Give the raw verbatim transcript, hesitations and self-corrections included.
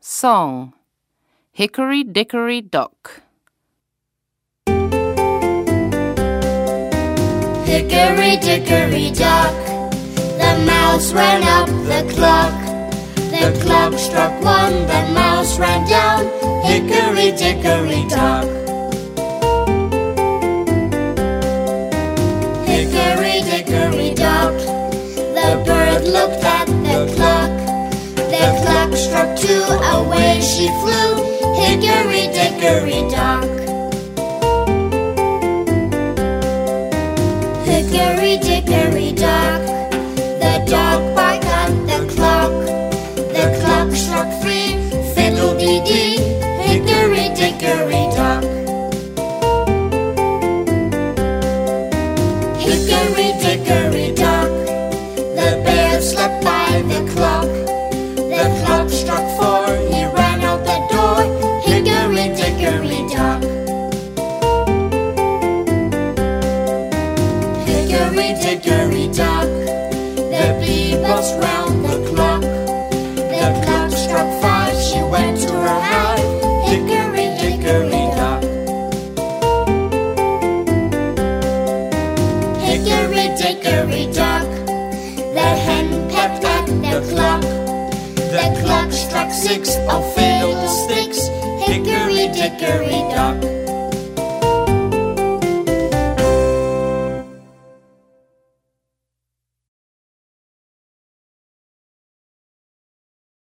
Song. Hickory Dickory Dock. Hickory dickory dock, the mouse ran up the clock. The clock struck one, the mouse ran down. Hickory dickory dock. Hickory dickory dock, the bird looked at the clock. The clock struck two, away she flew. Hickory dickory dock. Hickory dickory dock, the dog barked at the clock. The clock struck three, fiddle-dee-dee. Hickory dickory dock. Hickory dickory dock, the bear slept by the clock. The clock struck four, he ran out the door. Hickory dickory dock. Hickory dickory dock, the bee buzzed round the clock. The clock struck five, she went to her hive. Hickory dickory dock. Hickory dickory dock, the hen pecked at the clock. The clock struck six, oh fiddlesticks. Hickory dickory dock.